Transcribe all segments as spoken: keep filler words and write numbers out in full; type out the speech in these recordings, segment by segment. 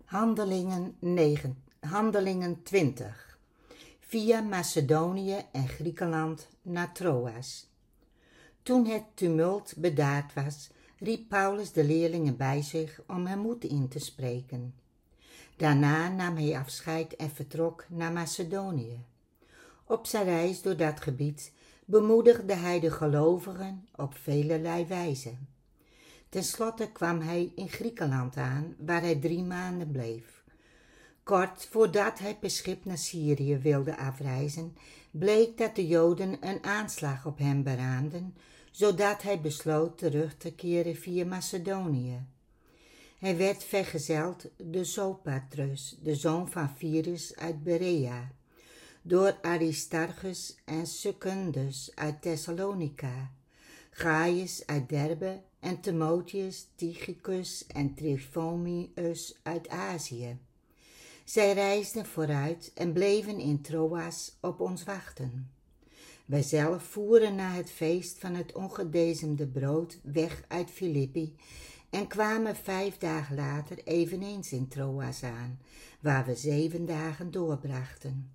Handelingen, negen, Handelingen twintig. Via Macedonië en Griekenland naar Troas. Toen het tumult bedaard was, riep Paulus de leerlingen bij zich om hen moed in te spreken. Daarna nam hij afscheid en vertrok naar Macedonië. Op zijn reis door dat gebied bemoedigde hij de gelovigen op velerlei wijze. Ten slotte kwam hij in Griekenland aan, waar hij drie maanden bleef. Kort voordat hij per schip naar Syrië wilde afreizen, bleek dat de Joden een aanslag op hem beraamden, zodat hij besloot terug te keren via Macedonië. Hij werd vergezeld door Sopatrus, de zoon van Virus uit Berea, door Aristarchus en Secundus uit Thessalonica, Gaius uit Derbe en Timotheus, Tychicus en Tryphomius uit Azië. Zij reisden vooruit en bleven in Troas op ons wachten. Wij zelf voeren na het feest van het ongedezemde brood weg uit Filippi en kwamen vijf dagen later eveneens in Troas aan, waar we zeven dagen doorbrachten.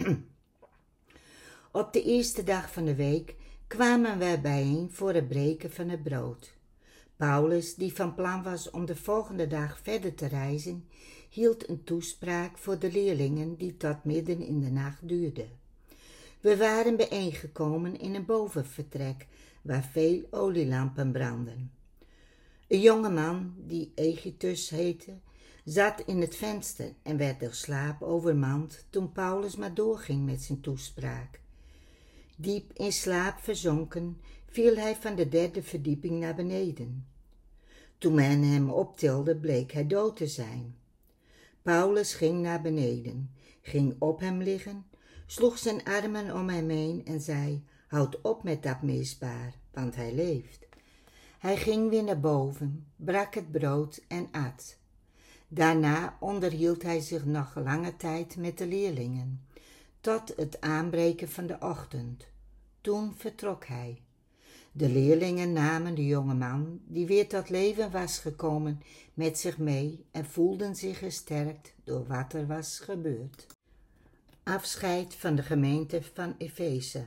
Op de eerste dag van de week kwamen wij bijeen voor het breken van het brood. Paulus, die van plan was om de volgende dag verder te reizen, hield een toespraak voor de leerlingen die tot midden in de nacht duurde. We waren bijeengekomen in een bovenvertrek waar veel olielampen brandden. Een jonge man, die Egitus heette, zat in het venster en werd door slaap overmand toen Paulus maar doorging met zijn toespraak. Diep in slaap verzonken, viel hij van de derde verdieping naar beneden. Toen men hem optilde, bleek hij dood te zijn. Paulus ging naar beneden, ging op hem liggen, sloeg zijn armen om hem heen en zei: "Houd op met dat misbaar, want hij leeft." Hij ging weer naar boven, brak het brood en at. Daarna onderhield hij zich nog lange tijd met de leerlingen, tot het aanbreken van de ochtend. Toen vertrok hij. De leerlingen namen de jonge man, die weer tot leven was gekomen, met zich mee en voelden zich gesterkt door wat er was gebeurd. Afscheid van de gemeente van Efeze.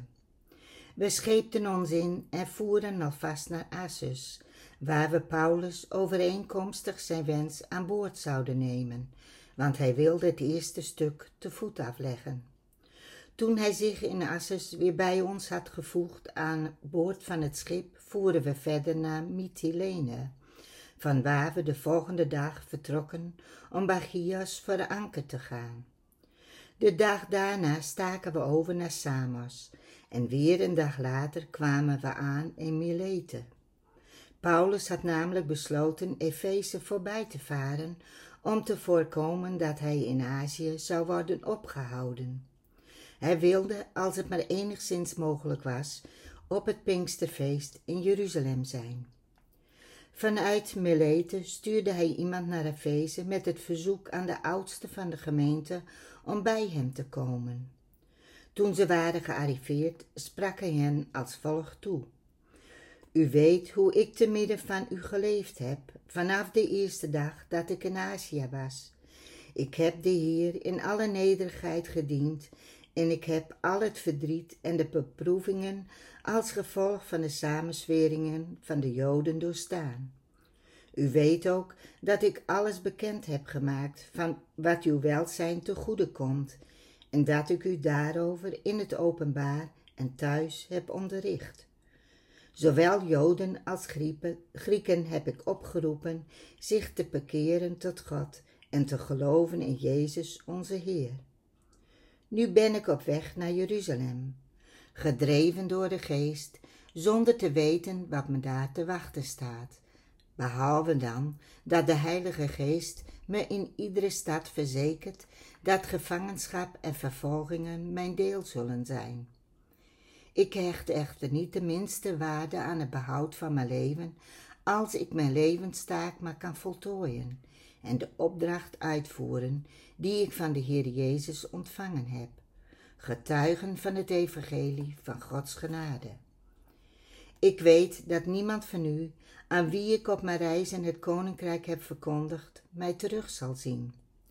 We scheepten ons in en voeren alvast naar Assus, waar we Paulus overeenkomstig zijn wens aan boord zouden nemen, want hij wilde het eerste stuk te voet afleggen. Toen hij zich in Assus weer bij ons had gevoegd aan boord van het schip, voeren we verder naar Mytilene, vanwaar we de volgende dag vertrokken om bij Chios voor de anker te gaan. De dag daarna staken we over naar Samos en weer een dag later kwamen we aan in Milete. Paulus had namelijk besloten Efeze voorbij te varen om te voorkomen dat hij in Azië zou worden opgehouden. Hij wilde, als het maar enigszins mogelijk was, op het Pinksterfeest in Jeruzalem zijn. Vanuit Milete stuurde hij iemand naar Efeze met het verzoek aan de oudste van de gemeente om bij hem te komen. Toen ze waren gearriveerd, sprak hij hen als volgt toe: "U weet hoe ik te midden van u geleefd heb, vanaf de eerste dag dat ik in Azië was. Ik heb de Heer in alle nederigheid gediend en ik heb al het verdriet en de beproevingen als gevolg van de samenzweringen van de Joden doorstaan. U weet ook dat ik alles bekend heb gemaakt van wat uw welzijn te goede komt en dat ik u daarover in het openbaar en thuis heb onderricht. Zowel Joden als Grieken heb ik opgeroepen zich te bekeren tot God en te geloven in Jezus onze Heer. Nu ben ik op weg naar Jeruzalem, gedreven door de Geest, zonder te weten wat me daar te wachten staat, behalve dan dat de Heilige Geest me in iedere stad verzekert dat gevangenschap en vervolgingen mijn deel zullen zijn. Ik hecht echter niet de minste waarde aan het behoud van mijn leven, als ik mijn levenstaak maar kan voltooien en de opdracht uitvoeren die ik van de Heer Jezus ontvangen heb, getuigen van het evangelie van Gods genade. Ik weet dat niemand van u, aan wie ik op mijn reizen het koninkrijk heb verkondigd, mij terug zal zien.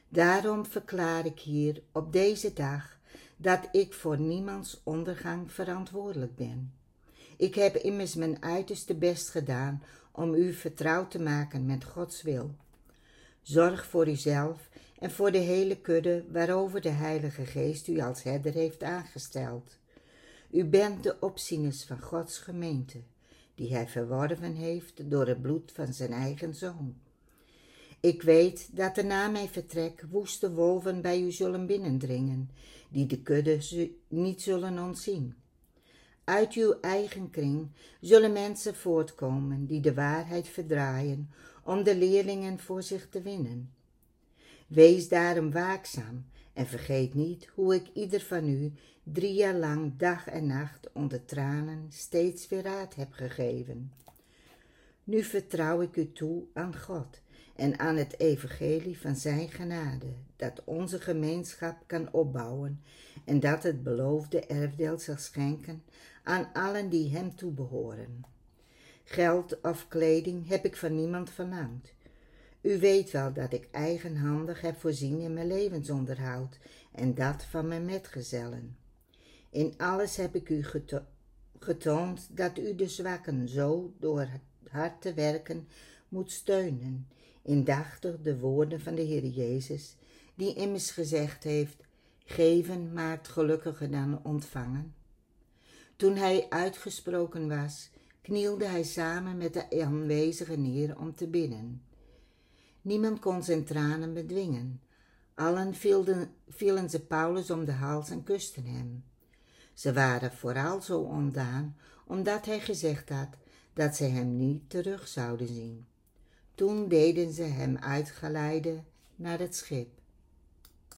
Daarom verklaar ik hier op deze dag dat ik voor niemands ondergang verantwoordelijk ben. Ik heb immers mijn uiterste best gedaan om u vertrouwd te maken met Gods wil. Zorg voor uzelf en voor de hele kudde waarover de Heilige Geest u als herder heeft aangesteld. U bent de opzieners van Gods gemeente, die hij verworven heeft door het bloed van zijn eigen Zoon. Ik weet dat er na mijn vertrek woeste wolven bij u zullen binnendringen, die de kudde niet zullen ontzien. Uit uw eigen kring zullen mensen voortkomen die de waarheid verdraaien om de leerlingen voor zich te winnen. Wees daarom waakzaam en vergeet niet hoe ik ieder van u drie jaar lang dag en nacht onder tranen steeds weer raad heb gegeven. Nu vertrouw ik u toe aan God en aan het evangelie van zijn genade, dat onze gemeenschap kan opbouwen en dat het beloofde erfdeel zal schenken aan allen die hem toebehoren. Geld of kleding heb ik van niemand verlangd. U weet wel dat ik eigenhandig heb voorzien in mijn levensonderhoud en dat van mijn metgezellen. In alles heb ik u geto- getoond dat u de zwakken zo door hard te werken moet steunen, indachtig de woorden van de Heer Jezus, die immers gezegd heeft: geven maakt gelukkiger dan ontvangen. Toen hij uitgesproken was, knielde hij samen met de aanwezigen neer om te bidden. Niemand kon zijn tranen bedwingen. Allen vielen, vielen ze Paulus om de hals en kusten hem. Ze waren vooral zo ontdaan, omdat hij gezegd had dat ze hem niet terug zouden zien. Toen deden ze hem uitgeleiden naar het schip.